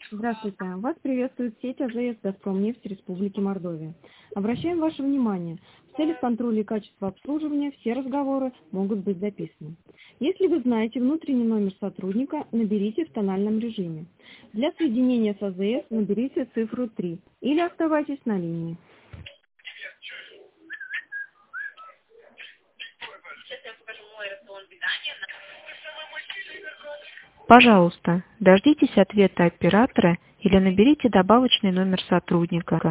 Здравствуйте. Вас приветствует сеть АЗС «Газпромнефть» Республики Мордовия. Обращаем ваше внимание, в целях контроля и качества обслуживания все разговоры могут быть записаны. Если вы знаете внутренний номер сотрудника, наберите в тональном режиме. Для соединения с АЗС наберите цифру 3 или оставайтесь на линии. Сейчас я покажу мой рацион питания. Пожалуйста, дождитесь ответа оператора или наберите добавочный номер сотрудника.